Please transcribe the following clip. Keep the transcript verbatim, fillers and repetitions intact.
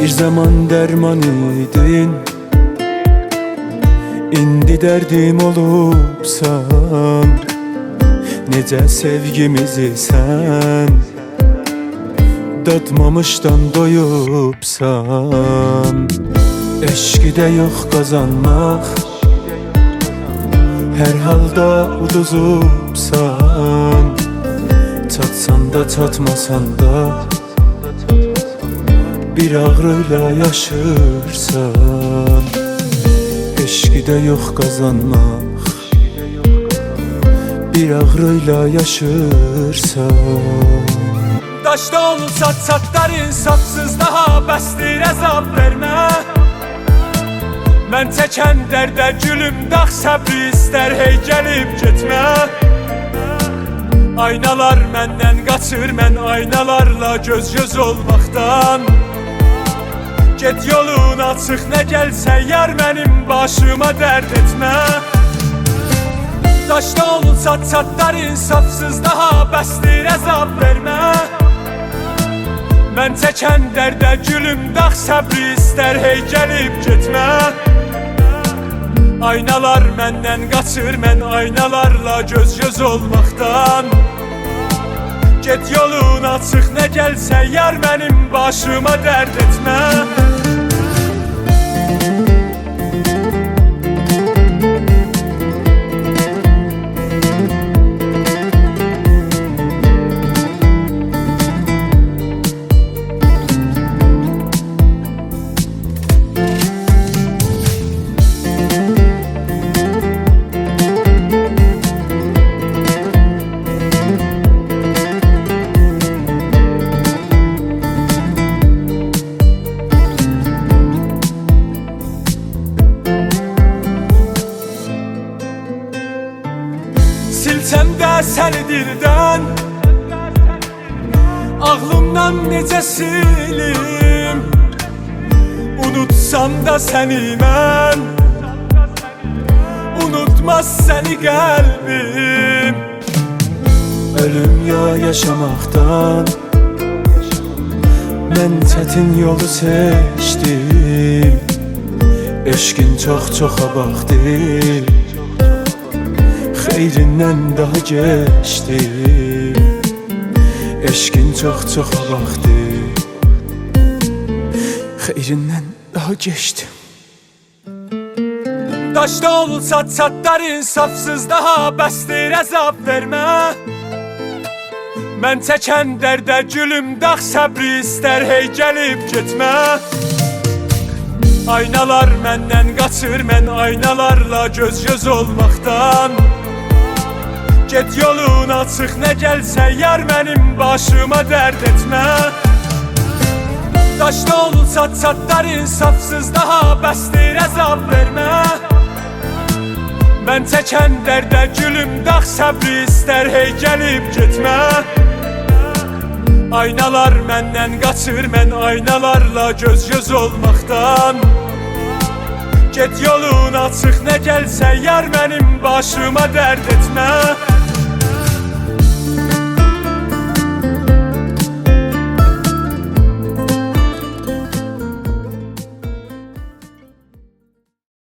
Bir zaman derman idin, indi derdim olubsan. Necə sevgimizi sən dadmamışdan doyubsan. Eşqi də yox qazanmaq, hər halda uduzubsan. Çatsan da çatmasan da bir ağrıyla yaşırsan. Eşqi də yox qazanmaq, bir ağrıyla yaşırsan. Daşda olun sat satlar insafsız, daha bəsdir əzab vermə. Mən çəkən dərdə gülüm dağ səbri istər, hey gəlib getmə. Aynalar məndən qaçır, mən aynalarla göz göz olmaqdan. Get yolun açıq, nə gəlsə yar mənim başıma dərd etmə. Daşda olun sat satlar insafsız, daha bəsdir əzab vermə. Mən çəkən dərdə gülüm dağ səbri istər, hey gəlib getmə. Aynalar məndən qaçır, mən aynalarla göz göz olmaqdan. Get yolun açıq, nə gəlsə yar mənim başıma dərd etmə. Silsəm də səni dildən, ağlımdan necə silim. Unutsam da səni mən, unutmaz səni qəlbim. Ölüm ya yaşamaqdan mən çətin yolu seçdim. Eşqin çox-çoxa baxdı, xeyrindən daha geçti. Eşqin çox-çoxa baxdı, xeyrindən daha geçti. Daşda olun sat satlar insafsız, daha bəsdir əzab vermə. Mən çəkən dərdə gülüm dağ səbri istər, hey gəlib getmə. Aynalar məndən qaçır, mən aynalarla göz göz olmaqdan. Get yolun açıq, nə gəlsə yar mənim başıma dərd etmə. Daşda olun sat satlar insafsız, daha bəsdir əzab vermə. Mən çəkən dərdə gülüm dağ səbri istər, hey gəlib getmə. Aynalar məndən qaçır, mən aynalarla göz göz olmaqdan. Get yolun açıq, nə gəlsə yar mənim başıma dərd etmə.